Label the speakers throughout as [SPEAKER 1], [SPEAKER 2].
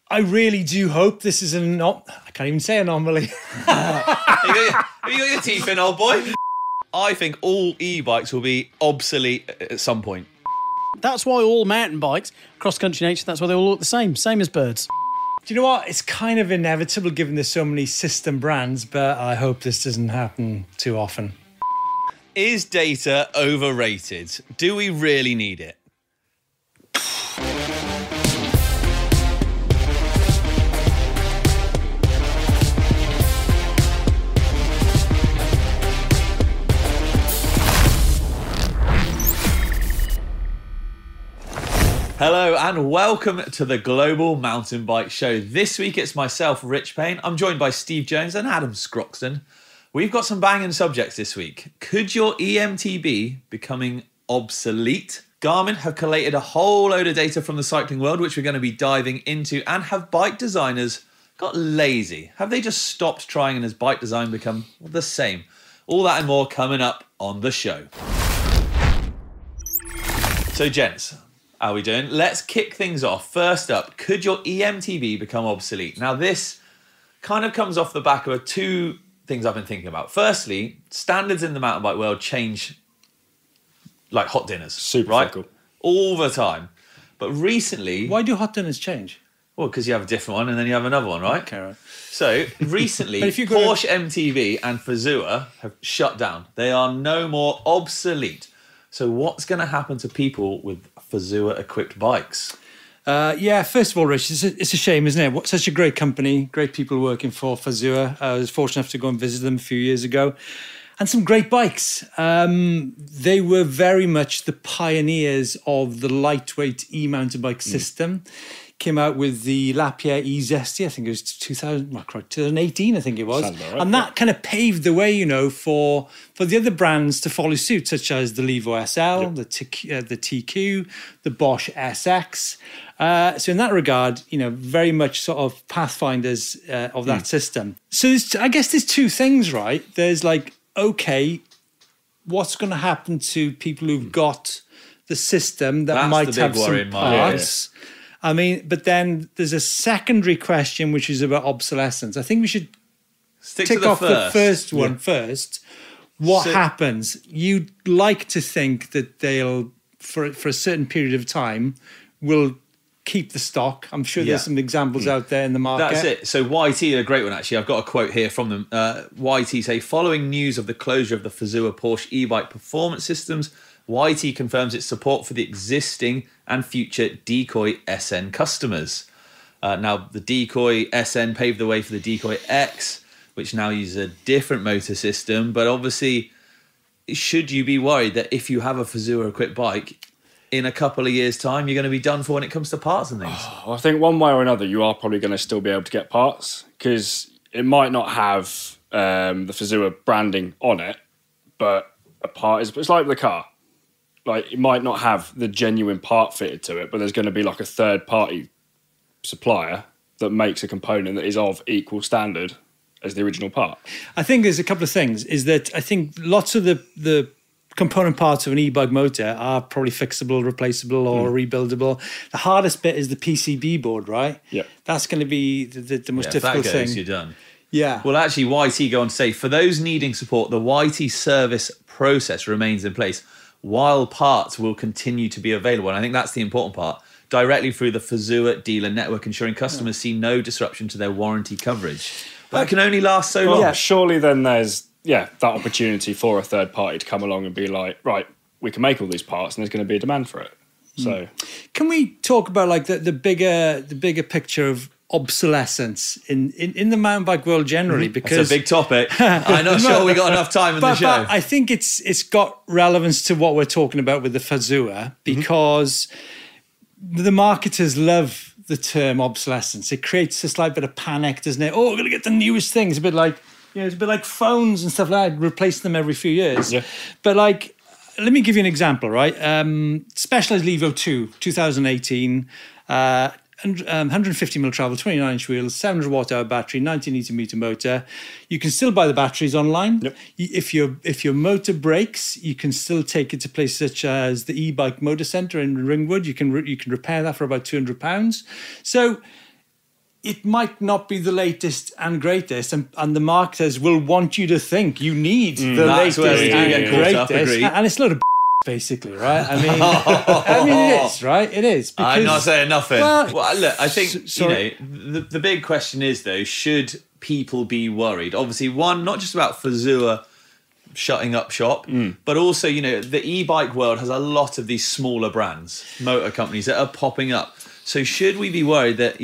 [SPEAKER 1] I really do hope this is I can't even say anomaly.
[SPEAKER 2] Have you got your teeth in, old boy? I think all e-bikes will be obsolete at some point.
[SPEAKER 3] That's why all mountain bikes, cross-country nature, that's why they all look the same as birds.
[SPEAKER 1] Do you know what? It's kind of inevitable given there's so many system brands, but I hope this doesn't happen too often.
[SPEAKER 2] Is data overrated? Do we really need it? Hello and welcome to the Global Mountain Bike Show. This week it's myself, Rich Payne. I'm joined by Steve Jones and Adam Scroxton. We've got some banging subjects this week. Could your EMT be becoming obsolete? Garmin have collated a whole load of data from the cycling world, which we're going to be diving into. And have bike designers got lazy? Have they just stopped trying and has bike design become the same? All that and more coming up on the show. So gents, how are we doing? Let's kick things off. First up, could your EMTB become obsolete? Now this kind of comes off the back of two things I've been thinking about. Firstly, standards in the mountain bike world change like hot dinners.
[SPEAKER 4] Super
[SPEAKER 2] right?
[SPEAKER 4] cool.
[SPEAKER 2] All the time. But recently...
[SPEAKER 1] Why do hot dinners change?
[SPEAKER 2] Well, because you have a different one and then you have another one, right?
[SPEAKER 1] Okay, right.
[SPEAKER 2] So recently, Porsche MTB and Fazua have shut down. They are no more obsolete. So what's going to happen to people with Fazua-equipped bikes?
[SPEAKER 1] First of all, Rich, it's a shame, isn't it? What such a great company, great people working for Fazua. I was fortunate enough to go and visit them a few years ago. And some great bikes. They were very much the pioneers of the lightweight e-mountain bike system. Came out with the Lapierre E-Zesty, I think it was 2018, I think it was. Right, and that kind of paved the way, for the other brands to follow suit, such as the Levo SL, the TQ, the Bosch SX. So in that regard, very much sort of pathfinders of that system. So I guess there's two things, right? There's like, okay, what's going to happen to people who've got the system that might have some parts? I mean, but then there's a secondary question, which is about obsolescence. I think we should tick off the first one first. What happens? You'd like to think that they'll, for a certain period of time, will keep the stock. I'm sure there's some examples out there in the market.
[SPEAKER 2] That's it. So YT, a great one actually. I've got a quote here from them. YT say, following news of the closure of the Fazua Porsche e-bike performance systems, YT confirms its support for the existing and future Decoy SN customers. Now, the Decoy SN paved the way for the Decoy X, which now uses a different motor system. But obviously, should you be worried that if you have a Fazua-equipped bike, in a couple of years' time, you're going to be done for when it comes to parts and things?
[SPEAKER 4] I think one way or another, you are probably going to still be able to get parts because it might not have the Fazua branding on it, but a part is... It's like the car. Like, it might not have the genuine part fitted to it, but there's going to be like a third-party supplier that makes a component that is of equal standard as the original part.
[SPEAKER 1] I think there's a couple of things. Is that I think lots of the component parts of an e-bike motor are probably fixable, replaceable, or rebuildable. The hardest bit is the PCB board, right?
[SPEAKER 4] Yeah.
[SPEAKER 1] That's going to be the most difficult
[SPEAKER 2] if that goes,
[SPEAKER 1] thing.
[SPEAKER 2] you're done.
[SPEAKER 1] Yeah.
[SPEAKER 2] Well, actually, YT go on to say, for those needing support, the YT service process remains in place, while parts will continue to be available. And I think that's the important part. Directly through the Fazua dealer network, ensuring customers see no disruption to their warranty coverage. That can only last so long.
[SPEAKER 4] Yeah, surely then there's that opportunity for a third party to come along and be like, right, we can make all these parts and there's going to be a demand for it. So,
[SPEAKER 1] can we talk about like the bigger picture of obsolescence in the mountain bike world generally? Because
[SPEAKER 2] it's a big topic. I'm not sure we got enough time in the show.
[SPEAKER 1] But I think it's got relevance to what we're talking about with the Fazua because the marketers love the term obsolescence. It creates this like bit of panic, doesn't it? Oh, we're gonna get the newest things. It's a bit like it's a bit like phones and stuff like that. Replace them every few years. Yeah. But like, let me give you an example, right? Specialized Levo 2, 2018. 150mm travel, 29-inch wheels, 700 watt-hour battery, 90 Nm motor. You can still buy the batteries online. Yep. If your motor breaks, you can still take it to places such as the e-bike motor centre in Ringwood. You can repair that for about £200. So it might not be the latest and greatest, and the marketers will want you to think you need the
[SPEAKER 2] That's
[SPEAKER 1] latest
[SPEAKER 2] where we do
[SPEAKER 1] and
[SPEAKER 2] get caught up,
[SPEAKER 1] greatest,
[SPEAKER 2] agree.
[SPEAKER 1] and it's a lot of basically, right? I mean, it is, right? It is.
[SPEAKER 2] I'm not saying nothing.
[SPEAKER 1] Well,
[SPEAKER 2] Look, I think
[SPEAKER 1] sorry.
[SPEAKER 2] the big question is though, should people be worried? Obviously, one, not just about Fazua shutting up shop, but also, the e-bike world has a lot of these smaller brands, motor companies that are popping up. So should we be worried that,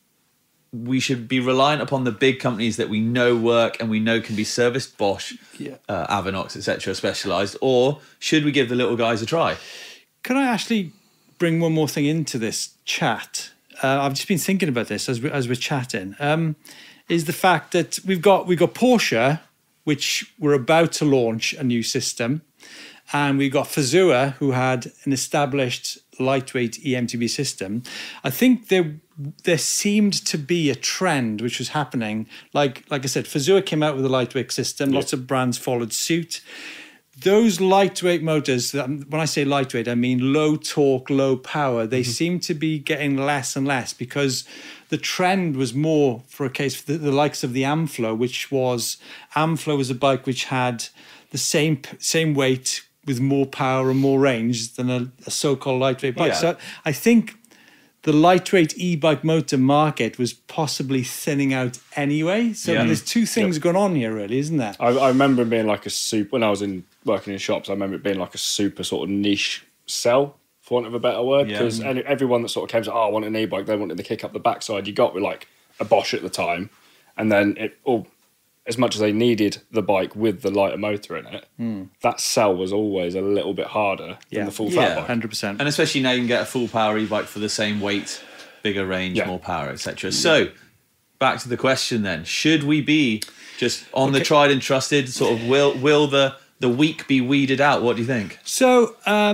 [SPEAKER 2] we should be reliant upon the big companies that we know work and we know can be serviced, Bosch, Avanox, etc., Specialized, or should we give the little guys a try?
[SPEAKER 1] Can I actually bring one more thing into this chat? I've just been thinking about this as we're chatting. Is the fact that we've got Porsche, which were about to launch a new system, and we got Fazua, who had an established lightweight EMTB system. I think there seemed to be a trend which was happening. Like I said, Fazua came out with a lightweight system. Lots of brands followed suit. Those lightweight motors, when I say lightweight, I mean low torque, low power. They seem to be getting less and less because the trend was more for a case for the likes of the Amflow, Amflow was a bike which had the same weight with more power and more range than a so-called lightweight bike.
[SPEAKER 2] Yeah.
[SPEAKER 1] So I think the lightweight e-bike motor market was possibly thinning out anyway. So there's two things going on here, really, isn't there?
[SPEAKER 4] I remember it being like a super, when I was working in shops, I remember it being like a super sort of niche sell, for want of a better word, because everyone that sort of came to, I want an e-bike, they wanted to kick up the backside. You got with like a Bosch at the time, and then as much as they needed the bike with the lighter motor in it, that sell was always a little bit harder than the full fat bike.
[SPEAKER 1] 100%.
[SPEAKER 2] And especially now you can get a full power e-bike for the same weight, bigger range, more power, etc. So back to the question then. Should we be just on the tried and trusted, sort of will the weak be weeded out? What do you think?
[SPEAKER 1] So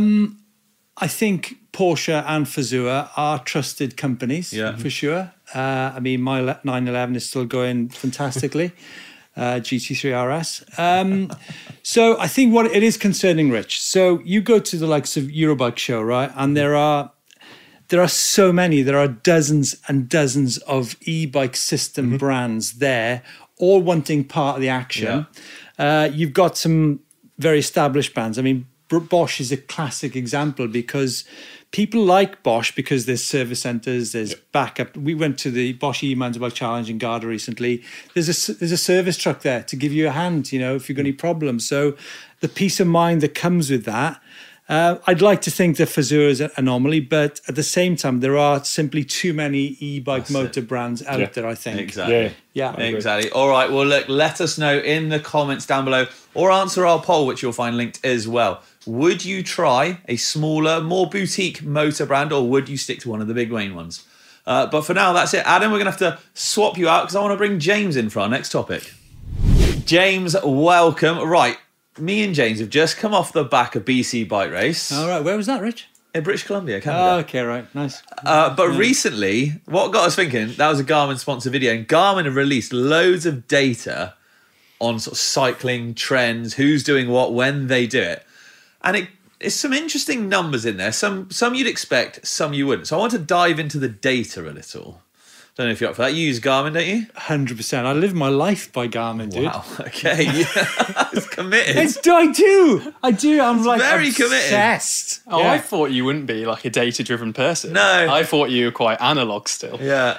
[SPEAKER 1] I think Porsche and Fazua are trusted companies for sure. I mean, my 911 is still going fantastically. GT3 RS. So I think what it is concerning, Rich. So you go to the likes of Eurobike show, right? And there are so many. There are dozens and dozens of e-bike system brands there, all wanting part of the action. You've got some very established brands. I mean, Bosch is a classic example because people like Bosch because there's service centres, there's backup. We went to the Bosch E-Mountain Bike Challenge in Garda recently. There's a service truck there to give you a hand, if you've got any problems. So the peace of mind that comes with that. I'd like to think that Fazua is an anomaly, but at the same time, there are simply too many e-bike motor brands out there, I think.
[SPEAKER 2] Exactly.
[SPEAKER 1] Yeah.
[SPEAKER 2] Exactly. All right. Well, look, let us know in the comments down below or answer our poll, which you'll find linked as well. Would you try a smaller, more boutique motor brand, or would you stick to one of the big main ones? But for now, that's it. Adam, we're going to have to swap you out because I want to bring James in for our next topic. James, welcome. Right. Me and James have just come off the back of BC Bike Race.
[SPEAKER 1] All right. Where was that, Rich?
[SPEAKER 2] In British Columbia, Canada.
[SPEAKER 1] Oh, okay, right. Nice.
[SPEAKER 2] But recently, what got us thinking, that was a Garmin sponsored video, and Garmin have released loads of data on sort of cycling trends, who's doing what, when they do it. And it's some interesting numbers in there. Some you'd expect, some you wouldn't. So I want to dive into the data a little. Don't know if you're up for that. You use Garmin, don't you?
[SPEAKER 1] 100%. I live my life by Garmin, dude.
[SPEAKER 2] Wow. Okay. It's committed.
[SPEAKER 1] I do. I'm like
[SPEAKER 2] very
[SPEAKER 1] obsessed.
[SPEAKER 3] Oh, I thought you wouldn't be like a data-driven person.
[SPEAKER 2] No.
[SPEAKER 3] I thought you were quite analog still.
[SPEAKER 2] Yeah.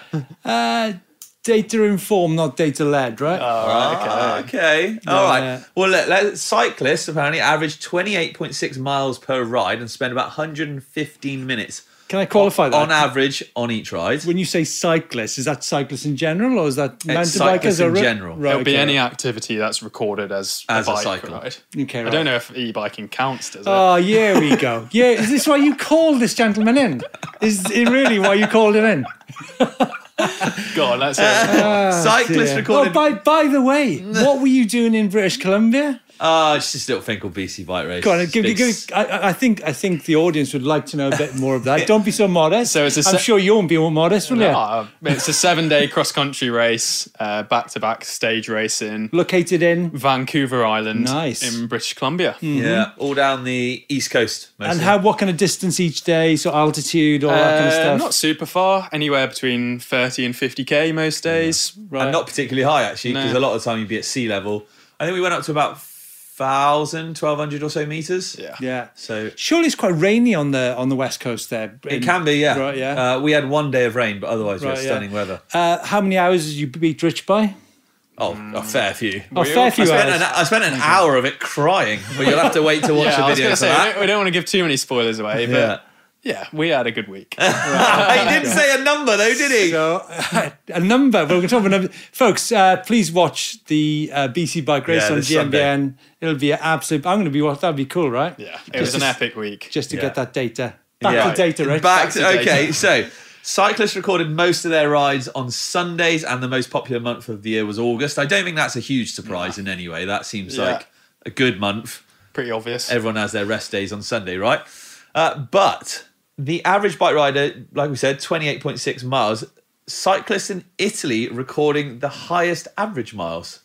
[SPEAKER 1] Data informed, not data led, right?
[SPEAKER 3] Oh, right,
[SPEAKER 2] Okay. All right. Well, cyclists apparently average 28.6 miles per ride and spend about 115 minutes.
[SPEAKER 1] Can I qualify that?
[SPEAKER 2] On average, on each ride.
[SPEAKER 1] When you say cyclists, is that cyclists in general, or is that mountain
[SPEAKER 2] cyclists
[SPEAKER 1] bikers?
[SPEAKER 2] in general.
[SPEAKER 1] Right,
[SPEAKER 3] It'll be any activity that's recorded as a bike
[SPEAKER 2] cycle.
[SPEAKER 3] ride.
[SPEAKER 1] Okay, right.
[SPEAKER 3] I don't know if e-biking counts, does it?
[SPEAKER 1] Oh, here we go. Yeah, is this why you called this gentleman in? Is it really why you called him in?
[SPEAKER 3] Go on, let's hear it.
[SPEAKER 2] Cyclists recorded.
[SPEAKER 1] Oh, by the way, what were you doing in British Columbia?
[SPEAKER 2] It's just a little thing called BC Bike Race.
[SPEAKER 1] Go on, I think the audience would like to know a bit more of that. Don't be so modest.
[SPEAKER 3] So it's
[SPEAKER 1] I'm sure you won't be more modest, will you?
[SPEAKER 5] It's a 7-day cross-country race, back-to-back stage racing.
[SPEAKER 1] Located in
[SPEAKER 5] Vancouver Island,
[SPEAKER 1] Nice.
[SPEAKER 5] in British Columbia.
[SPEAKER 2] Yeah, all down the East Coast.
[SPEAKER 1] and
[SPEAKER 2] Mostly.
[SPEAKER 1] what kind of distance each day? So altitude, all that kind of stuff.
[SPEAKER 5] Not super far, anywhere between 30 and 50k most days.
[SPEAKER 1] Right.
[SPEAKER 2] And not particularly high, actually, because
[SPEAKER 5] No.
[SPEAKER 2] a lot of the time you'd be at sea level. I think we went up to about 1,200 or so meters.
[SPEAKER 5] Yeah.
[SPEAKER 1] Yeah.
[SPEAKER 2] So
[SPEAKER 1] Surely it's quite rainy on the west coast there.
[SPEAKER 2] it can be, yeah.
[SPEAKER 1] Right, yeah.
[SPEAKER 2] We had 1 day of rain, but otherwise we had
[SPEAKER 1] Right, yeah.
[SPEAKER 2] stunning weather.
[SPEAKER 1] How many hours did you beat Rich by?
[SPEAKER 2] Oh, a fair few.
[SPEAKER 1] A fair few hours.
[SPEAKER 2] I spent an hour of it crying, but you'll have to wait to watch
[SPEAKER 5] Yeah,
[SPEAKER 2] the
[SPEAKER 5] I was
[SPEAKER 2] video
[SPEAKER 5] going to
[SPEAKER 2] for
[SPEAKER 5] say,
[SPEAKER 2] that.
[SPEAKER 5] we don't want to give too many spoilers away, but
[SPEAKER 2] Yeah.
[SPEAKER 5] yeah, we had a good week.
[SPEAKER 2] He didn't say a number though, did he?
[SPEAKER 1] So, a number. Well, we're going to talk about number. Folks, please watch the BC Bike Race
[SPEAKER 2] Yeah,
[SPEAKER 1] on
[SPEAKER 2] this
[SPEAKER 1] GMBN. It'll be an absolute. I'm going to be. That'd be cool, right?
[SPEAKER 5] Yeah, it was an epic week.
[SPEAKER 1] Just to
[SPEAKER 2] Yeah.
[SPEAKER 1] get that data. Back to data, Rich.
[SPEAKER 2] Okay, so cyclists recorded most of their rides on Sundays, and the most popular month of the year was August. I don't think that's a huge surprise in any way. That seems
[SPEAKER 5] Yeah.
[SPEAKER 2] like a good month.
[SPEAKER 5] Pretty obvious.
[SPEAKER 2] Everyone has their rest days on Sunday, right? But the average bike rider, like we said, 28.6 miles. Cyclists in Italy recording the highest average miles,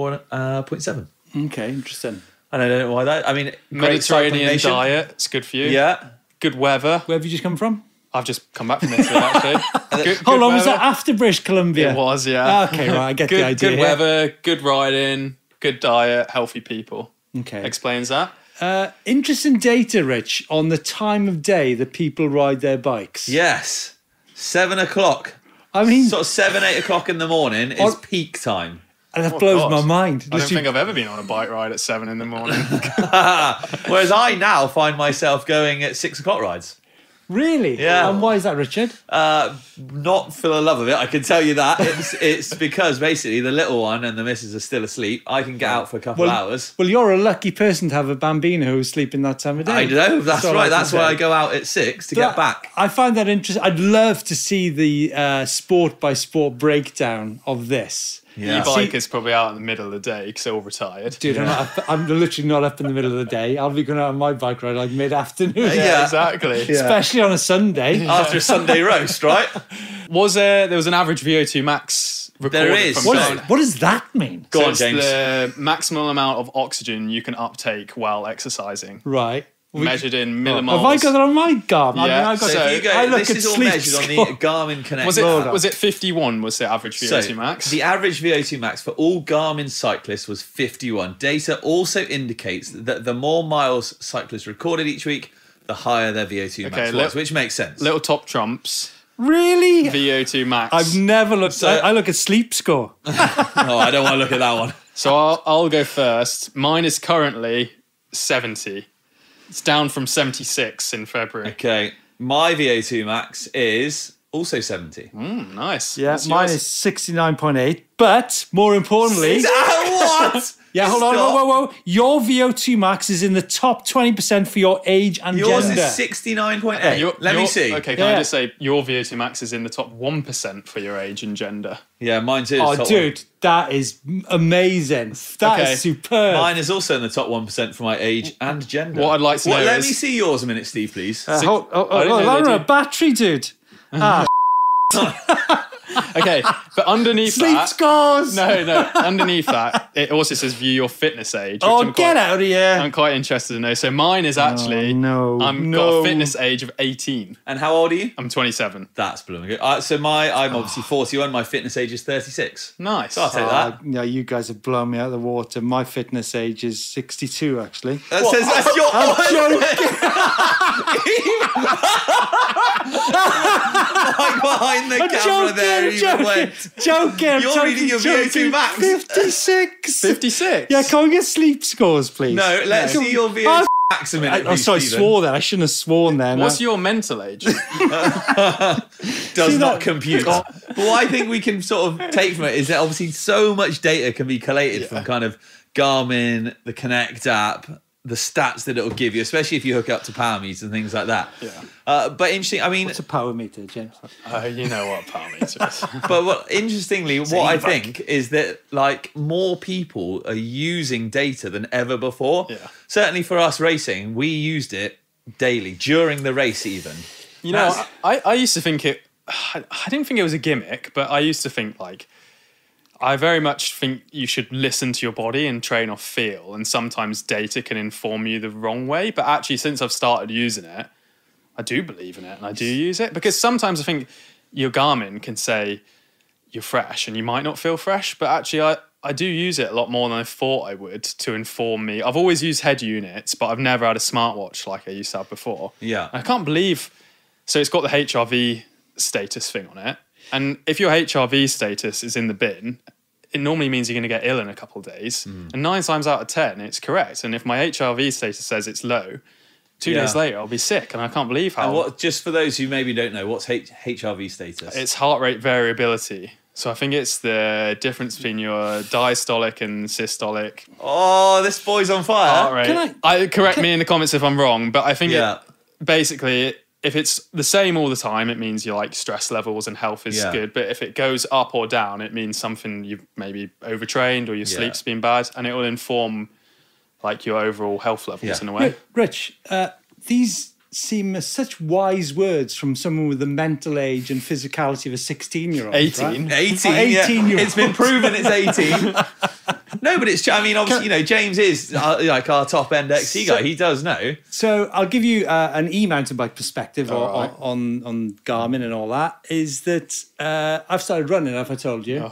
[SPEAKER 2] 34.7.
[SPEAKER 1] Okay, interesting.
[SPEAKER 2] And I don't know why that. I mean, great cycling
[SPEAKER 5] Mediterranean
[SPEAKER 2] nation.
[SPEAKER 5] diet, it's good for you.
[SPEAKER 2] Yeah.
[SPEAKER 5] Good weather.
[SPEAKER 1] Where have you just come from?
[SPEAKER 5] I've just come back from Italy, actually. Good
[SPEAKER 1] Hold on, was
[SPEAKER 5] weather.
[SPEAKER 1] that after British Columbia?
[SPEAKER 5] It was, yeah.
[SPEAKER 1] Okay, right, I get the
[SPEAKER 5] Good,
[SPEAKER 1] idea.
[SPEAKER 5] good weather, good riding, good diet, healthy people.
[SPEAKER 1] Okay.
[SPEAKER 5] Explains that.
[SPEAKER 1] Interesting data, Rich, on the time of day that people ride their bikes.
[SPEAKER 2] Yes. 7 o'clock.
[SPEAKER 1] I mean,
[SPEAKER 2] Sort of 7, 8 o'clock in the morning is peak time.
[SPEAKER 1] and that blows
[SPEAKER 5] God.
[SPEAKER 1] my mind.
[SPEAKER 5] I don't think I've ever been on a bike ride at 7 in the morning.
[SPEAKER 2] Whereas I now find myself going at 6 o'clock rides.
[SPEAKER 1] Really?
[SPEAKER 2] Yeah.
[SPEAKER 1] And why is that, Richard?
[SPEAKER 2] Not for the love of it, I can tell you that. It's because basically the little one and the missus are still asleep. I can get out for a couple of hours.
[SPEAKER 1] Well, you're a lucky person to have a bambino who's sleeping that time of day.
[SPEAKER 2] I know, that's
[SPEAKER 1] all I
[SPEAKER 2] right.
[SPEAKER 1] can
[SPEAKER 2] That's why
[SPEAKER 1] say.
[SPEAKER 2] I go out at 6 to
[SPEAKER 1] But
[SPEAKER 2] get back.
[SPEAKER 1] I find that interesting. I'd love to see the sport by sport breakdown of this.
[SPEAKER 2] Yeah.
[SPEAKER 5] E-bike is probably out in the middle of the day because they're all retired.
[SPEAKER 1] Dude, I'm literally not up in the middle of the day. I'll be going out on my bike ride like mid-afternoon.
[SPEAKER 2] Yeah.
[SPEAKER 5] Exactly.
[SPEAKER 1] Especially on a Sunday.
[SPEAKER 2] After a Sunday roast, right?
[SPEAKER 5] There was an average VO2 max recorded
[SPEAKER 2] There is.
[SPEAKER 5] from
[SPEAKER 1] What,
[SPEAKER 5] Garmin.
[SPEAKER 1] what does that mean?
[SPEAKER 2] Go on,
[SPEAKER 5] it's
[SPEAKER 2] James.
[SPEAKER 5] the maximum amount of oxygen you can uptake while exercising,
[SPEAKER 1] Right.
[SPEAKER 5] measured in millimoles.
[SPEAKER 1] Have I got that on my Garmin?
[SPEAKER 5] Yeah,
[SPEAKER 1] I mean, I've got
[SPEAKER 5] so
[SPEAKER 2] If you go,
[SPEAKER 1] I look
[SPEAKER 2] this
[SPEAKER 1] at
[SPEAKER 2] is all
[SPEAKER 1] sleep
[SPEAKER 2] measured on the
[SPEAKER 1] score.
[SPEAKER 2] Garmin Connect.
[SPEAKER 5] Was it 51 was the average VO2
[SPEAKER 2] So,
[SPEAKER 5] max?
[SPEAKER 2] the average VO2 max for all Garmin cyclists was 51. Data also indicates that the more miles cyclists recorded each week, the higher their VO2 max was, which makes sense.
[SPEAKER 5] Little top trumps,
[SPEAKER 1] Really?
[SPEAKER 5] VO2 max.
[SPEAKER 1] I've never looked. I look at sleep score.
[SPEAKER 2] Oh, I don't want to look at that one.
[SPEAKER 5] So I'll go first. Mine is currently 70. It's down from 76 in February.
[SPEAKER 2] Okay, my VO2 max is also 70.
[SPEAKER 5] Nice.
[SPEAKER 1] Yeah,
[SPEAKER 5] What's
[SPEAKER 1] mine
[SPEAKER 5] yours?
[SPEAKER 1] is 69.8. But more importantly,
[SPEAKER 2] What?
[SPEAKER 1] yeah, hold on,
[SPEAKER 2] Stop.
[SPEAKER 1] whoa. Your VO2 max is in the top 20% for your age and
[SPEAKER 2] Yours
[SPEAKER 1] gender.
[SPEAKER 2] is 69.8.
[SPEAKER 5] Your-
[SPEAKER 2] Let me
[SPEAKER 5] your-
[SPEAKER 2] see.
[SPEAKER 5] Okay, can
[SPEAKER 1] Yeah.
[SPEAKER 5] I just say your VO2 max is in the top 1% for your age and gender.
[SPEAKER 2] Yeah, mine too.
[SPEAKER 1] Oh,
[SPEAKER 2] top
[SPEAKER 1] dude, that is amazing. That is
[SPEAKER 5] Okay.
[SPEAKER 1] superb.
[SPEAKER 2] one. Mine is also in the top 1% for my age and gender.
[SPEAKER 5] What I'd like to know
[SPEAKER 2] Let
[SPEAKER 5] is-
[SPEAKER 2] me see yours a minute, Steve, please.
[SPEAKER 1] hold
[SPEAKER 5] I didn't know they
[SPEAKER 1] on,
[SPEAKER 5] do-
[SPEAKER 1] battery, dude. Ah,
[SPEAKER 5] Okay, but underneath
[SPEAKER 1] sleep
[SPEAKER 5] that...
[SPEAKER 1] scores.
[SPEAKER 5] No, underneath that, it also says view your fitness age. Which
[SPEAKER 1] Oh,
[SPEAKER 5] I'm
[SPEAKER 1] get out of here.
[SPEAKER 5] I'm quite interested to know. So mine is actually...
[SPEAKER 1] no,
[SPEAKER 5] I'm got
[SPEAKER 1] no.
[SPEAKER 5] a fitness age of 18.
[SPEAKER 2] And how old are you?
[SPEAKER 5] I'm 27.
[SPEAKER 2] That's blooming good. So I'm obviously 41. My fitness age is 36.
[SPEAKER 5] Nice.
[SPEAKER 2] So I'll take that.
[SPEAKER 1] No, you guys have blown me out of the water. My fitness age is 62, actually.
[SPEAKER 2] That says that's your like behind the camera there. Even went.
[SPEAKER 1] Joking.
[SPEAKER 2] You're reading your VO2 max.
[SPEAKER 1] 56.
[SPEAKER 5] 56?
[SPEAKER 1] Yeah, can we get sleep scores, please?
[SPEAKER 2] No, let's see your VO2 max a minute.
[SPEAKER 1] Oh, sorry, I swore then. I shouldn't have sworn then.
[SPEAKER 5] What's your mental age?
[SPEAKER 2] Does
[SPEAKER 1] See
[SPEAKER 2] not
[SPEAKER 1] that-
[SPEAKER 2] compute. But what I think we can sort of take from it is that obviously so much data can be collated from kind of Garmin, the Connect app, the stats that it'll give you, especially if you hook up to power meters and things like that.
[SPEAKER 5] Yeah.
[SPEAKER 2] But interesting, I mean,
[SPEAKER 1] What's a power meter, James?
[SPEAKER 5] You know what power meter is.
[SPEAKER 2] but interestingly, what I think is that like more people are using data than ever before.
[SPEAKER 5] Yeah.
[SPEAKER 2] Certainly for us racing, we used it daily during the race even.
[SPEAKER 5] You know, I used to think I didn't think it was a gimmick, but I used to think like, I very much think you should listen to your body and train off feel. And sometimes data can inform you the wrong way. But actually, since I've started using it, I do believe in it and I do use it. Because sometimes I think your Garmin can say you're fresh and you might not feel fresh. But actually, I do use it a lot more than I thought I would to inform me. I've always used head units, but I've never had a smartwatch like I used to have before.
[SPEAKER 2] Yeah.
[SPEAKER 5] I can't believe... So it's got the HRV status thing on it. And if your HRV status is in the bin, it normally means you're going to get ill in a couple of days. And 9 times out of 10, it's correct. And if my HRV status says it's low, 2 days later, I'll be sick. And I can't believe how...
[SPEAKER 2] And what, just for those who maybe don't know, what's HRV status?
[SPEAKER 5] It's heart rate variability. So I think it's the difference between your diastolic and systolic
[SPEAKER 2] Oh, this boy's on fire.
[SPEAKER 5] heart rate. Correct me in the comments if I'm wrong, but I think basically... If it's the same all the time, it means your like stress levels and health is good. But if it goes up or down, it means something you've maybe overtrained or your sleep's been bad, and it will inform like your overall health levels in a way.
[SPEAKER 1] Rich, these seem as such wise words from someone with the mental age and physicality of a 16-year-old.
[SPEAKER 5] 18.
[SPEAKER 1] Right?
[SPEAKER 2] 18,
[SPEAKER 1] 18-year-old.
[SPEAKER 2] It's been proven it's 18. No, but I mean, obviously, you know, James is like our top end XC guy. He does know.
[SPEAKER 1] So I'll give you an e-mountain bike perspective on Garmin and all that. Is that I've started running, have I told you?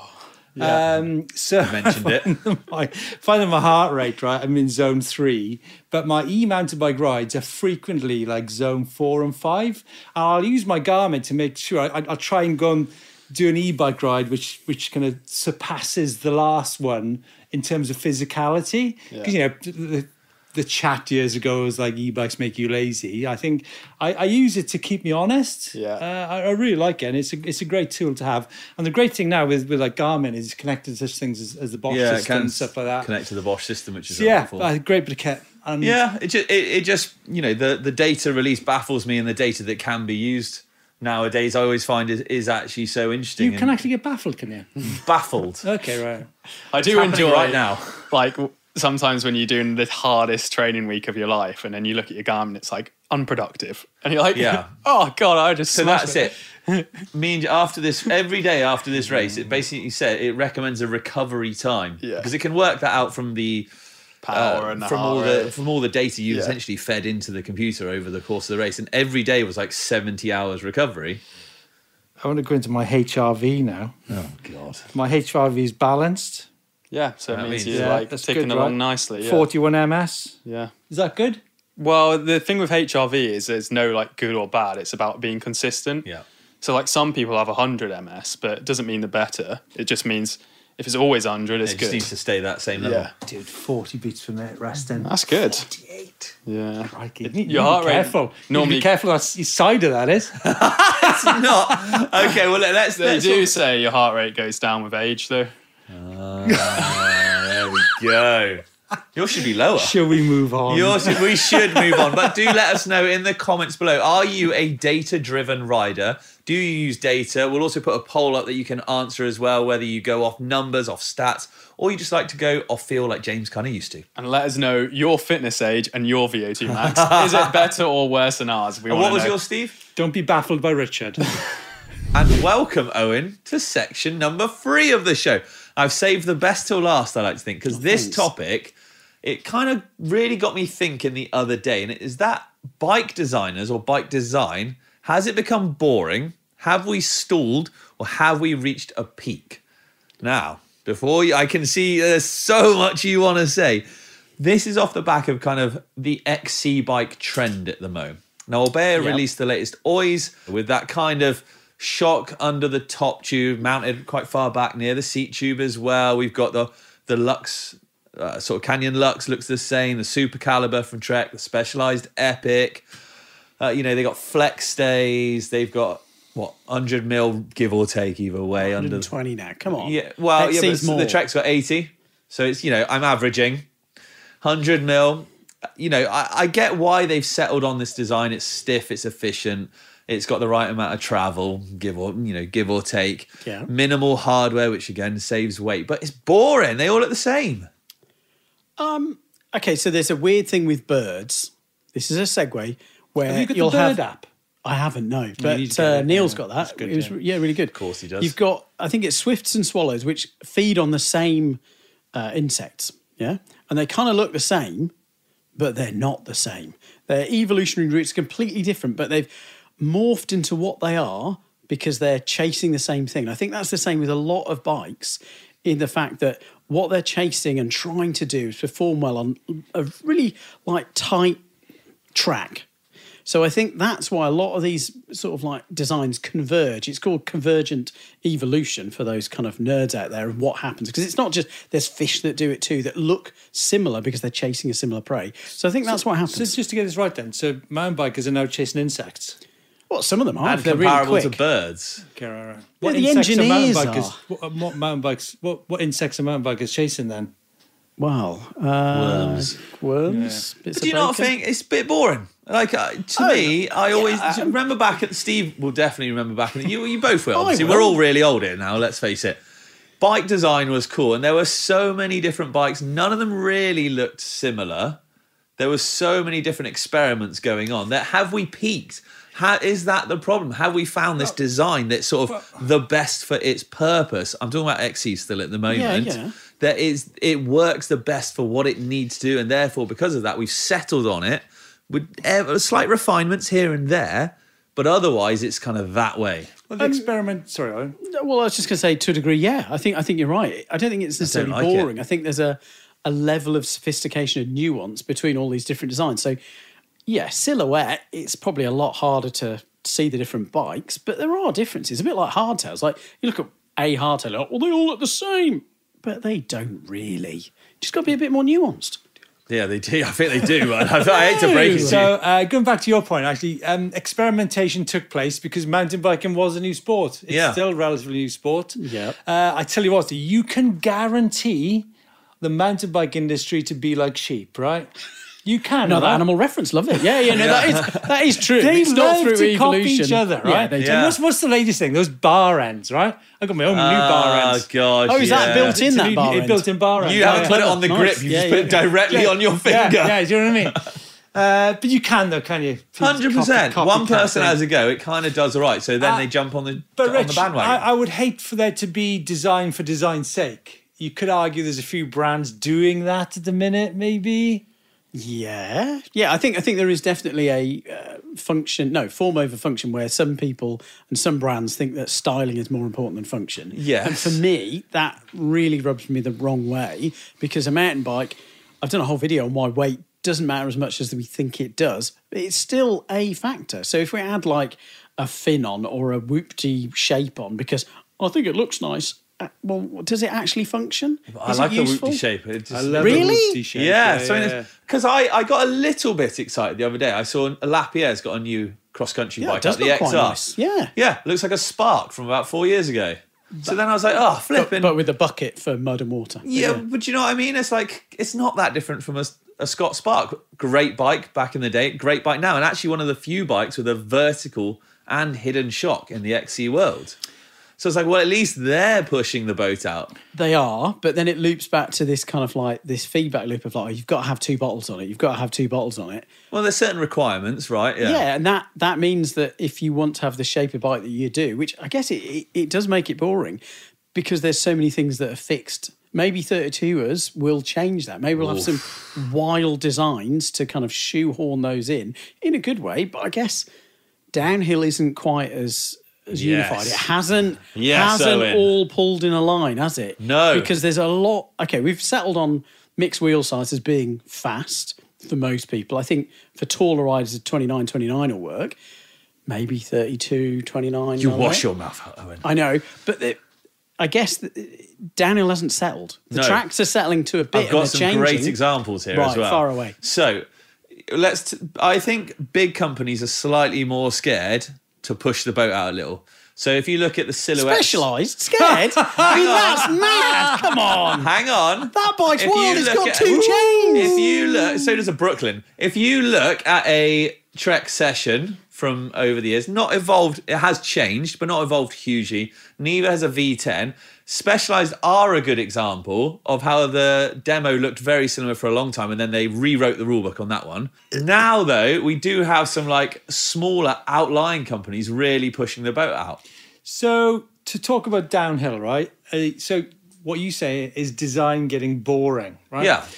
[SPEAKER 1] So
[SPEAKER 2] You mentioned it.
[SPEAKER 1] finding my heart rate, right, I'm in zone 3, but my e-mountain bike rides are frequently like zone 4 and 5. And I'll use my Garmin to make sure I'll try and go and do an e-bike ride which kind of surpasses the last one in terms of physicality. Because, you know, the chat years ago was like e-bikes make you lazy. I think I use it to keep me honest. I really like it, and it's a great tool to have. And the great thing now with like Garmin is connected to such things as the Bosch system and stuff like that.
[SPEAKER 2] Connect to the Bosch system, which is
[SPEAKER 1] helpful. Great bit of kit. And
[SPEAKER 2] it just you know the data release baffles me, and the data that can be used nowadays I always find is actually so interesting.
[SPEAKER 1] You can actually get baffled, can you?
[SPEAKER 2] Baffled.
[SPEAKER 1] Okay, right.
[SPEAKER 5] I do enjoy
[SPEAKER 2] right now.
[SPEAKER 5] Like sometimes when you're doing the hardest training week of your life and then you look at your Garmin, it's like unproductive. And you're like, oh God, I just
[SPEAKER 2] So
[SPEAKER 5] smashed
[SPEAKER 2] that's it. After this, every day after this race, it basically said it recommends a recovery time.
[SPEAKER 5] Yeah.
[SPEAKER 2] Because it can work that out from the
[SPEAKER 5] power and the
[SPEAKER 2] from
[SPEAKER 5] heart rate.
[SPEAKER 2] from all the data you essentially fed into the computer over the course of the race. And every day was like 70 hours recovery.
[SPEAKER 1] I want to go into my HRV now.
[SPEAKER 2] Oh God.
[SPEAKER 1] My HRV is balanced.
[SPEAKER 5] Yeah, so it
[SPEAKER 2] That
[SPEAKER 5] means
[SPEAKER 2] means-
[SPEAKER 5] you're like
[SPEAKER 1] that's
[SPEAKER 5] ticking
[SPEAKER 1] good,
[SPEAKER 5] along
[SPEAKER 1] right?
[SPEAKER 5] nicely. Yeah.
[SPEAKER 1] 41 ms.
[SPEAKER 5] Yeah.
[SPEAKER 1] Is that good?
[SPEAKER 5] Well, the thing with HRV is there's no like good or bad. It's about being consistent.
[SPEAKER 2] Yeah.
[SPEAKER 5] So like some people have 100 ms, but it doesn't mean the better. It just means if it's always 100, it's
[SPEAKER 2] It just
[SPEAKER 5] good.
[SPEAKER 2] needs to stay that same level.
[SPEAKER 5] Yeah.
[SPEAKER 1] Dude, 40 beats per minute resting.
[SPEAKER 5] That's good.
[SPEAKER 1] 48.
[SPEAKER 5] Yeah.
[SPEAKER 1] Crikey.
[SPEAKER 5] Your
[SPEAKER 1] You need to
[SPEAKER 5] heart
[SPEAKER 1] be
[SPEAKER 5] rate
[SPEAKER 1] careful.
[SPEAKER 5] normally-
[SPEAKER 1] Be careful that's your side of that is.
[SPEAKER 2] It's not. Okay, well, let's
[SPEAKER 5] They do say your heart rate goes down with age, though.
[SPEAKER 2] There we go. Yours should be lower.
[SPEAKER 1] Shall we move on?
[SPEAKER 2] We should move on, but do let us know in the comments below. Are you a data-driven rider? Do you use data? We'll also put a poll up that you can answer as well, whether you go off numbers, off stats, or you just like to go off feel like James kind of used to.
[SPEAKER 5] And let us know your fitness age and your VO2 max. Is it better or worse than ours?
[SPEAKER 2] And what was yours, Steve?
[SPEAKER 1] Don't be baffled by Richard.
[SPEAKER 2] And welcome, Owen, to section number 3 of the show. I've saved the best till last, I like to think, because this topic, it kind of really got me thinking the other day, and it is that bike designers or bike design, has it become boring? Have we stalled, or have we reached a peak? Now, I can see there's so much you want to say. This is off the back of kind of the XC bike trend at the moment. Now, Orbea released the latest OIS with that kind of shock under the top tube, mounted quite far back near the seat tube as well. We've got the Lux, sort of Canyon Lux looks the same, the Super Caliber from Trek, the Specialized Epic. They got flex stays, they've got 100 mil give or take either way.
[SPEAKER 3] 120 now. Come on.
[SPEAKER 2] Yeah, well,
[SPEAKER 3] XC's
[SPEAKER 2] but
[SPEAKER 3] more.
[SPEAKER 2] the Trek's got 80, so it's I'm averaging 100 mil. I get why they've settled on this design. It's stiff, it's efficient, it's got the right amount of travel, give or take.
[SPEAKER 3] Yeah.
[SPEAKER 2] Minimal hardware, which again saves weight, but it's boring. They all look the same.
[SPEAKER 3] Okay, so there's a weird thing with birds. This is a segue where
[SPEAKER 1] Have you got
[SPEAKER 3] you'll
[SPEAKER 1] the bird
[SPEAKER 3] have.
[SPEAKER 1] app?
[SPEAKER 3] I haven't, no.
[SPEAKER 1] need to
[SPEAKER 3] But
[SPEAKER 1] get it,
[SPEAKER 3] Neil's
[SPEAKER 1] yeah.
[SPEAKER 3] got
[SPEAKER 1] That's
[SPEAKER 3] that.
[SPEAKER 1] good,
[SPEAKER 3] It was
[SPEAKER 1] yeah.
[SPEAKER 3] really good.
[SPEAKER 2] Of course he does.
[SPEAKER 3] You've got, I think it's swifts and swallows, which feed on the same insects, yeah? And they kind of look the same, but they're not the same. Their evolutionary routes are completely different, but they've morphed into what they are because they're chasing the same thing. I think that's the same with a lot of bikes, in the fact that what they're chasing and trying to do is perform well on a really like tight track. So I think that's why a lot of these sort of like designs converge. It's called convergent evolution for those kind of nerds out there, and what happens. Because it's not just, there's fish that do it too that look similar because they're chasing a similar prey. So I think that's what happens.
[SPEAKER 1] So just to get this right then, so mountain bikers are now chasing insects.
[SPEAKER 3] Well, some of them are.
[SPEAKER 2] And
[SPEAKER 3] If they're really
[SPEAKER 2] comparable
[SPEAKER 3] quick.
[SPEAKER 2] to birds.
[SPEAKER 1] Okay, right.
[SPEAKER 3] Yeah, the engineers
[SPEAKER 1] What insects are mountain bikers chasing then?
[SPEAKER 3] Wow.
[SPEAKER 2] Worms.
[SPEAKER 3] Worms. Bits
[SPEAKER 2] Do you
[SPEAKER 3] of
[SPEAKER 2] not
[SPEAKER 3] bacon.
[SPEAKER 2] think it's a bit boring? Like to me, I always remember back at Steve will definitely remember back, and you both will. Obviously,
[SPEAKER 3] will.
[SPEAKER 2] we're all really old here now. Let's face it. Bike design was cool, and there were so many different bikes. None of them really looked similar. There were so many different experiments going on. That have we peaked? Is that the problem? Have we found this design that's sort of the best for its purpose? I'm talking about XC still at the moment.
[SPEAKER 3] Yeah.
[SPEAKER 2] That it works the best for what it needs to do, and therefore, because of that, we've settled on it with slight refinements here and there, but otherwise, it's kind of that way.
[SPEAKER 1] Well, the experiment. Sorry, Owen.
[SPEAKER 3] Well, I was just going to say, to a degree, yeah. I think you're right. I don't think it's necessarily
[SPEAKER 2] like it.
[SPEAKER 3] boring. I think there's a level of sophistication and nuance between all these different designs. So, yeah, silhouette, it's probably a lot harder to see the different bikes, but there are differences. A bit like hardtails. Like, you look at a hardtail, well, they all look the same, but they don't really. Just got to be a bit more nuanced.
[SPEAKER 2] Yeah, they do. I think they do. I hate to break it to you.
[SPEAKER 1] So going back to your point, actually, experimentation took place because mountain biking was a new sport. It's still a relatively new sport.
[SPEAKER 3] Yeah.
[SPEAKER 1] I tell you what, you can guarantee the mountain bike industry to be like sheep, right? You can.
[SPEAKER 3] Another
[SPEAKER 1] right?
[SPEAKER 3] animal reference, love it. Yeah, no, that is true.
[SPEAKER 1] They
[SPEAKER 3] It's not
[SPEAKER 1] love
[SPEAKER 3] through
[SPEAKER 1] to copy
[SPEAKER 3] evolution.
[SPEAKER 1] each other, right?
[SPEAKER 3] Yeah, they do.
[SPEAKER 2] Yeah.
[SPEAKER 1] What's the latest thing? Those bar ends, right? I got my own new bar ends.
[SPEAKER 2] Oh, God.
[SPEAKER 3] Oh, is that built in,
[SPEAKER 1] It's a
[SPEAKER 3] that
[SPEAKER 1] new-
[SPEAKER 3] bar
[SPEAKER 1] a
[SPEAKER 3] end?
[SPEAKER 1] built-in bar end.
[SPEAKER 2] You haven't put it on the
[SPEAKER 3] Nice.
[SPEAKER 2] grip. You
[SPEAKER 3] Yeah,
[SPEAKER 2] just put it directly on your finger.
[SPEAKER 1] Yeah, do you know what I mean? But you can, though, can you?
[SPEAKER 2] 100%.
[SPEAKER 1] Copy-
[SPEAKER 2] One person
[SPEAKER 1] copycat
[SPEAKER 2] has a go. It kind of does all right. So then they jump on the
[SPEAKER 1] But
[SPEAKER 2] on
[SPEAKER 1] Rich,
[SPEAKER 2] the bandwagon.
[SPEAKER 1] I would hate for there to be design for design's sake. You could argue there's a few brands doing that at the minute, maybe.
[SPEAKER 3] Yeah. I think there is definitely a form over function, where some people and some brands think that styling is more important than function.
[SPEAKER 2] Yes.
[SPEAKER 3] And for me, that really rubs me the wrong way, because a mountain bike, I've done a whole video on why weight doesn't matter as much as we think it does, but it's still a factor. So if we add like a fin on or a whoopty shape on, because I think it looks nice, well, does it actually function?
[SPEAKER 2] I
[SPEAKER 3] Is
[SPEAKER 2] like
[SPEAKER 3] it
[SPEAKER 2] the
[SPEAKER 3] useful?
[SPEAKER 2] whoopty shape. It just,
[SPEAKER 1] I love
[SPEAKER 3] Really?
[SPEAKER 1] the shape.
[SPEAKER 2] yeah. So because I got a little bit excited the other day. I saw Lapierre's got a new cross-country
[SPEAKER 3] Yeah, it
[SPEAKER 2] bike
[SPEAKER 3] does
[SPEAKER 2] out, the
[SPEAKER 3] look
[SPEAKER 2] XR.
[SPEAKER 3] quite nice. Yeah.
[SPEAKER 2] Yeah, looks like a Spark from about 4 years ago. So then I was like, oh, flipping.
[SPEAKER 3] But with a bucket for mud and water.
[SPEAKER 2] yeah, but do you know what I mean? It's like, it's not that different from a Scott Spark. Great bike back in the day, great bike now. And actually one of the few bikes with a vertical and hidden shock in the XC world. So it's like, well, at least they're pushing the boat out.
[SPEAKER 3] They are, but then it loops back to this kind of like this feedback loop of like, oh, you've got to have 2 bottles on it. You've got to have 2 bottles on it.
[SPEAKER 2] Well, there's certain requirements, right?
[SPEAKER 3] Yeah, and that means that if you want to have the shape of bike that you do, which I guess it does make it boring, because there's so many things that are fixed. Maybe 32ers will change that. Maybe we'll have some wild designs to kind of shoehorn those in a good way. But I guess downhill isn't quite as unified. It hasn't
[SPEAKER 2] Owen.
[SPEAKER 3] all pulled in a line, has it?
[SPEAKER 2] No.
[SPEAKER 3] Because there's a lot. Okay, we've settled on mixed wheel size as being fast for most people. I think for taller riders, 29 will work. Maybe 32, 29.
[SPEAKER 2] You
[SPEAKER 3] all
[SPEAKER 2] wash
[SPEAKER 3] right.
[SPEAKER 2] your mouth out, Owen.
[SPEAKER 3] I know, but I guess downhill hasn't settled. The
[SPEAKER 2] No.
[SPEAKER 3] tracks are settling to a bit.
[SPEAKER 2] I've got
[SPEAKER 3] and
[SPEAKER 2] some
[SPEAKER 3] they're changing.
[SPEAKER 2] great examples here
[SPEAKER 3] Right,
[SPEAKER 2] as well.
[SPEAKER 3] far away.
[SPEAKER 2] So I think big companies are slightly more scared to push the boat out a little. So if you look at the silhouette,
[SPEAKER 3] Specialised? Scared? I mean, that's mad. Come on.
[SPEAKER 2] hang on.
[SPEAKER 3] That bike's
[SPEAKER 2] If you
[SPEAKER 3] wild. It's
[SPEAKER 2] look
[SPEAKER 3] got
[SPEAKER 2] at-
[SPEAKER 3] 2 chains.
[SPEAKER 2] If you look, so does a Brooklyn. If you look at a Trek Session from over the years, not evolved, it has changed, but not evolved hugely. Neither has a V10. Specialized are a good example of how the demo looked very similar for a long time, and then they rewrote the rulebook on that one. Now, though, we do have some like smaller outlying companies really pushing the boat out.
[SPEAKER 1] So to talk about downhill, right? So what you say is design getting boring, right?
[SPEAKER 2] Yeah.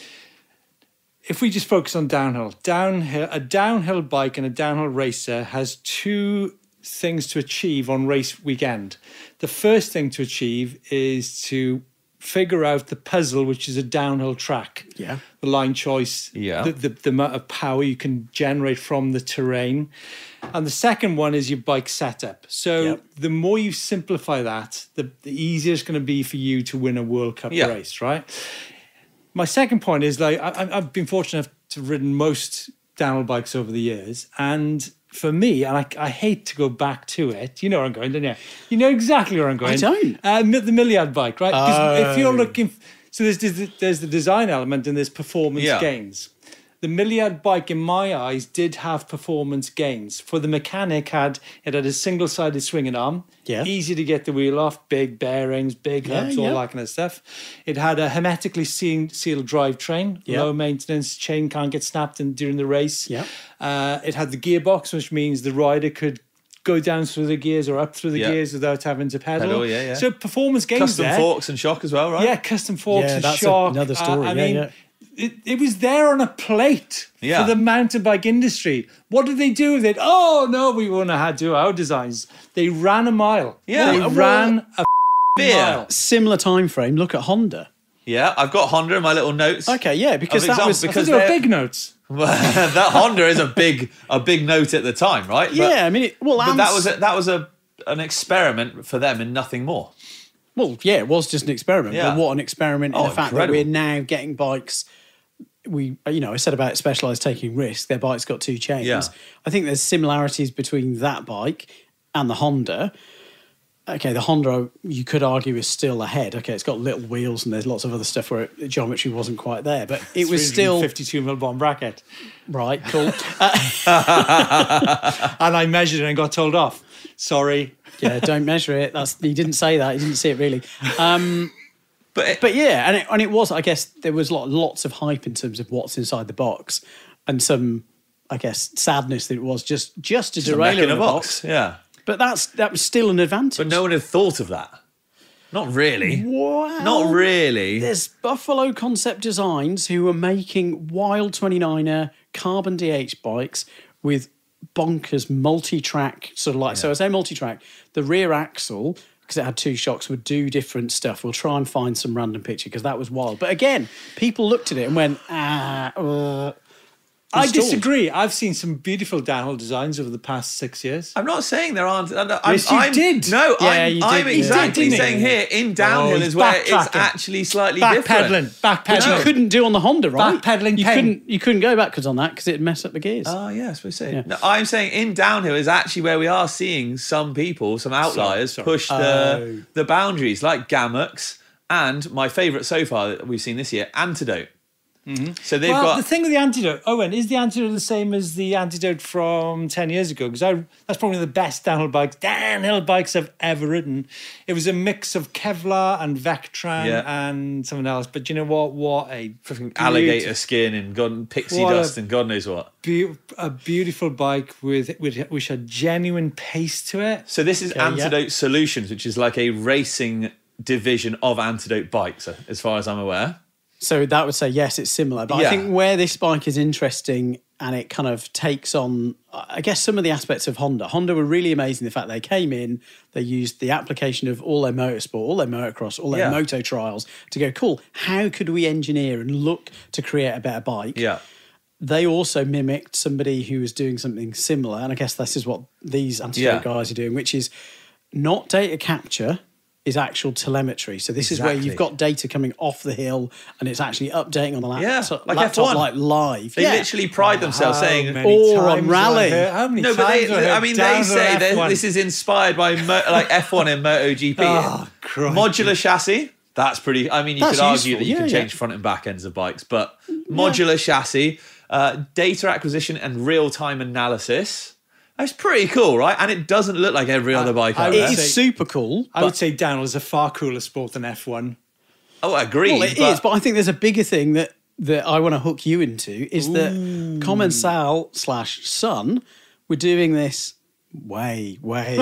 [SPEAKER 1] If we just focus on downhill, a downhill bike and a downhill racer has 2 things to achieve on race weekend. The first thing to achieve is to figure out the puzzle, which is a downhill track.
[SPEAKER 3] Yeah.
[SPEAKER 1] The line choice,
[SPEAKER 2] Yeah.
[SPEAKER 1] the amount of power you can generate from the terrain. And the second one is your bike setup. So
[SPEAKER 3] Yep.
[SPEAKER 1] the more you simplify that, the easier it's going to be for you to win a World Cup
[SPEAKER 2] Yeah.
[SPEAKER 1] race, right? My second point is like I've been fortunate enough to have ridden most downhill bikes over the years, and for me, and I hate to go back to it. You know where I'm going, don't you? You know exactly where I'm going.
[SPEAKER 3] I don't.
[SPEAKER 1] The Milliard bike, right? Because if you're
[SPEAKER 3] Oh.
[SPEAKER 1] looking, so there's the design element and there's performance
[SPEAKER 2] Yeah.
[SPEAKER 1] gains. The Milliard bike, in my eyes, did have performance gains. For the mechanic, it had a single-sided swinging arm.
[SPEAKER 3] Yeah.
[SPEAKER 1] Easy to get the wheel off, big bearings, big
[SPEAKER 3] Yeah,
[SPEAKER 1] hubs, all
[SPEAKER 3] yeah.
[SPEAKER 1] that kind of stuff. It had a hermetically sealed drivetrain,
[SPEAKER 3] Yeah.
[SPEAKER 1] low maintenance, chain can't get snapped during the race.
[SPEAKER 3] Yeah.
[SPEAKER 1] It had the gearbox, which means the rider could go down through the gears or up through the
[SPEAKER 2] Yeah.
[SPEAKER 1] gears without having to pedal.
[SPEAKER 2] Pedal, yeah, yeah.
[SPEAKER 1] So performance gains
[SPEAKER 2] Custom
[SPEAKER 1] there.
[SPEAKER 2] forks and shock as well, right?
[SPEAKER 1] Yeah, custom forks
[SPEAKER 3] Yeah,
[SPEAKER 1] and
[SPEAKER 3] that's
[SPEAKER 1] shock.
[SPEAKER 3] another story.
[SPEAKER 1] I
[SPEAKER 3] Yeah,
[SPEAKER 1] mean,
[SPEAKER 3] yeah.
[SPEAKER 1] It was there on a plate
[SPEAKER 2] Yeah.
[SPEAKER 1] for the mountain bike industry. What did they do with it? Oh, no, we wouldn't have had to do our designs. They ran a mile.
[SPEAKER 2] Yeah.
[SPEAKER 1] They
[SPEAKER 2] Well,
[SPEAKER 1] ran a
[SPEAKER 2] Beer.
[SPEAKER 1] mile.
[SPEAKER 3] Similar time frame. Look at Honda.
[SPEAKER 2] Yeah, I've got Honda in my little notes.
[SPEAKER 3] Okay, yeah, because
[SPEAKER 2] Of
[SPEAKER 3] that
[SPEAKER 2] example,
[SPEAKER 3] was
[SPEAKER 1] Because
[SPEAKER 2] because
[SPEAKER 1] they were
[SPEAKER 2] they're-
[SPEAKER 1] big notes.
[SPEAKER 2] that Honda is a big note at the time, right? But-
[SPEAKER 3] yeah. I mean,
[SPEAKER 2] But that was an experiment for them and nothing more.
[SPEAKER 3] Well, yeah, it was just an experiment.
[SPEAKER 2] Yeah.
[SPEAKER 3] But what an experiment in
[SPEAKER 2] Oh,
[SPEAKER 3] the fact
[SPEAKER 2] incredible.
[SPEAKER 3] that we're now getting bikes. I said about Specialized taking risks. Their bike's got 2 chains.
[SPEAKER 2] Yeah.
[SPEAKER 3] I think there's similarities between that bike and the Honda. Okay, the Honda, you could argue, is still ahead. Okay, it's got little wheels and there's lots of other stuff where the geometry wasn't quite there, but it was still
[SPEAKER 1] 52 mil bomb bracket.
[SPEAKER 3] right. Cool.
[SPEAKER 1] And I measured it and got told off. Sorry.
[SPEAKER 3] Yeah, don't measure it. He didn't say that. He didn't see it really.
[SPEAKER 2] But
[SPEAKER 3] Yeah, and it was. I guess there was lots of hype in terms of what's inside the box, and some, I guess, sadness that it was just a
[SPEAKER 2] it's a
[SPEAKER 3] derailleur
[SPEAKER 2] mech
[SPEAKER 3] in a box.
[SPEAKER 2] Yeah.
[SPEAKER 3] But that was still an advantage.
[SPEAKER 2] But no one had thought of that. Not really.
[SPEAKER 3] Wow.
[SPEAKER 2] Not really.
[SPEAKER 3] There's Buffalo Concept Designs who are making wild 29er carbon DH bikes with bonkers multi-track, sort of like, so I say multi-track, the rear axle, because it had 2 shocks, would do different stuff. We'll try and find some random picture because that was wild. But again, people looked at it and went,
[SPEAKER 1] I
[SPEAKER 3] installed.
[SPEAKER 1] disagree. I've seen some beautiful downhill designs over the past 6 years.
[SPEAKER 2] I'm not saying there aren't.
[SPEAKER 1] Yes, you did.
[SPEAKER 2] No,
[SPEAKER 3] Yeah, you
[SPEAKER 2] I'm
[SPEAKER 3] did.
[SPEAKER 2] exactly
[SPEAKER 1] You did,
[SPEAKER 2] saying
[SPEAKER 1] didn't you?
[SPEAKER 2] here in downhill
[SPEAKER 1] Oh,
[SPEAKER 2] is
[SPEAKER 1] he's
[SPEAKER 2] where it's
[SPEAKER 1] backtracking.
[SPEAKER 2] actually slightly different.
[SPEAKER 3] Which you
[SPEAKER 1] Backpedaling.
[SPEAKER 3] couldn't do on the Honda, right?
[SPEAKER 1] Backpedaling
[SPEAKER 3] you
[SPEAKER 1] pain.
[SPEAKER 3] couldn't go backwards on that because it'd mess up the gears.
[SPEAKER 2] Oh, yeah, I suppose so.
[SPEAKER 3] Yeah.
[SPEAKER 2] No, I'm saying in downhill is actually where we are seeing some people, some outliers,
[SPEAKER 1] Sorry.
[SPEAKER 2] push the boundaries, like Gamux and my favourite so far that we've seen this year, Antidote. So they've
[SPEAKER 1] Well,
[SPEAKER 2] got
[SPEAKER 1] the thing with the Antidote, Owen, is the Antidote the same as the Antidote from 10 years ago? Because that's probably the best downhill bikes I've ever ridden. It was a mix of Kevlar and Vectran
[SPEAKER 2] Yeah.
[SPEAKER 1] and something else. But you know what? What a
[SPEAKER 2] fucking alligator skin and pixie
[SPEAKER 1] What a-
[SPEAKER 2] dust and God knows what.
[SPEAKER 1] a beautiful bike which had genuine pace to it.
[SPEAKER 2] So this is
[SPEAKER 3] Okay, yeah.
[SPEAKER 2] Antidote Solutions, which is like a racing division of Antidote bikes, as far as I'm aware.
[SPEAKER 3] So that would say, yes, it's similar. But
[SPEAKER 2] Yeah.
[SPEAKER 3] I think where this bike is interesting and it kind of takes on, I guess, some of the aspects of Honda. Honda were really amazing. The fact they came in, they used the application of all their motorsport, all their motocross, all their
[SPEAKER 2] Yeah.
[SPEAKER 3] moto trials to go, cool, how could we engineer and look to create a better bike?
[SPEAKER 2] Yeah.
[SPEAKER 3] They also mimicked somebody who was doing something similar. And I guess this is what these Antidote
[SPEAKER 2] Yeah.
[SPEAKER 3] guys are doing, which is not data capture is actual telemetry. So this is where
[SPEAKER 2] Exactly.
[SPEAKER 3] you've got data coming off the hill and it's actually updating on the laptop,
[SPEAKER 2] like
[SPEAKER 3] laptop
[SPEAKER 2] F1.
[SPEAKER 3] like live.
[SPEAKER 2] They literally pride themselves saying,
[SPEAKER 3] Or on rally.
[SPEAKER 1] How many
[SPEAKER 2] no, but
[SPEAKER 1] times have I
[SPEAKER 2] they
[SPEAKER 1] heard
[SPEAKER 2] say
[SPEAKER 1] downhill
[SPEAKER 2] that
[SPEAKER 1] F1?
[SPEAKER 2] this is inspired by like F1 and MotoGP.
[SPEAKER 1] Oh, Christ.
[SPEAKER 2] Modular chassis, that's pretty. I mean, you
[SPEAKER 3] That's
[SPEAKER 2] could argue
[SPEAKER 3] useful,
[SPEAKER 2] that you can
[SPEAKER 3] yeah,
[SPEAKER 2] change front and back ends of bikes, but modular chassis, data acquisition and real time analysis. That's pretty cool, right? And it doesn't look like every other bike
[SPEAKER 1] I
[SPEAKER 2] out
[SPEAKER 1] would
[SPEAKER 2] there.
[SPEAKER 3] It is super cool.
[SPEAKER 1] I would say downhill is a far cooler sport than F1.
[SPEAKER 2] Oh, I agree.
[SPEAKER 3] Well, it is, but I think there's a bigger thing that I want to hook you into is that Commensal / Sun were doing this way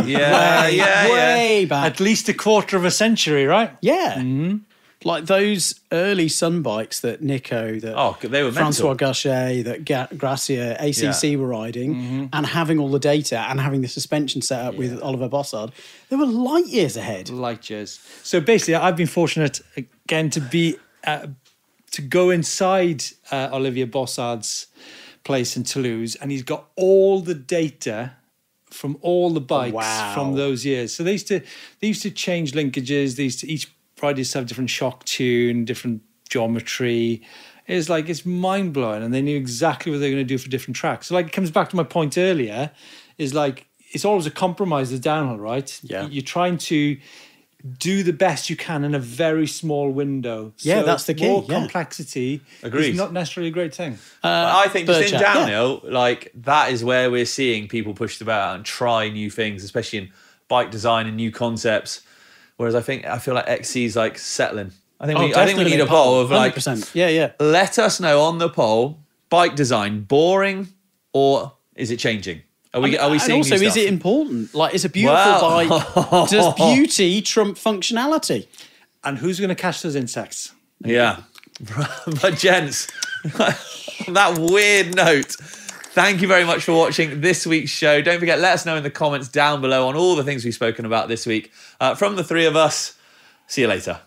[SPEAKER 3] back.
[SPEAKER 1] At least a quarter of a century, right?
[SPEAKER 3] Yeah. Like those early Sun bikes that Nico, that
[SPEAKER 2] they were
[SPEAKER 3] Francois
[SPEAKER 2] mental.
[SPEAKER 3] Gachet, that Gracia, ACC were riding, and having all the data and having the suspension set up with Oliver Bossard, they were light years ahead.
[SPEAKER 1] Light years. So basically, I've been fortunate again to be to go inside Olivier Bossard's place in Toulouse, and he's got all the data from all the bikes from those years. So they used to change linkages. Each rider used to have different shock tune, different geometry. It's mind blowing, and they knew exactly what they were going to do for different tracks. So it comes back to my point earlier, is it's always a compromise with downhill, right?
[SPEAKER 3] Yeah.
[SPEAKER 1] You're trying to do the best you can in a very small window.
[SPEAKER 3] Yeah,
[SPEAKER 1] So
[SPEAKER 3] that's the key,
[SPEAKER 1] More
[SPEAKER 3] yeah.
[SPEAKER 1] complexity
[SPEAKER 2] Agreed.
[SPEAKER 1] is not necessarily a great thing.
[SPEAKER 2] I think just in
[SPEAKER 3] Birdchat,
[SPEAKER 2] downhill, that is where we're seeing people push the boat out and try new things, especially in bike design and new concepts. Whereas I feel like XC's settling. I think we need a poll of
[SPEAKER 3] 100%. Yeah.
[SPEAKER 2] let us know on the poll, bike design boring or is it changing? Are we
[SPEAKER 3] And
[SPEAKER 2] seeing
[SPEAKER 3] also,
[SPEAKER 2] new
[SPEAKER 3] is
[SPEAKER 2] stuff?
[SPEAKER 3] it important? It's a beautiful
[SPEAKER 2] Well-
[SPEAKER 3] bike. Does beauty trump functionality?
[SPEAKER 1] And who's going to catch those insects?
[SPEAKER 2] Yeah. But gents, on that weird note, thank you very much for watching this week's show. Don't forget, let us know in the comments down below on all the things we've spoken about this week. From the three of us, see you later.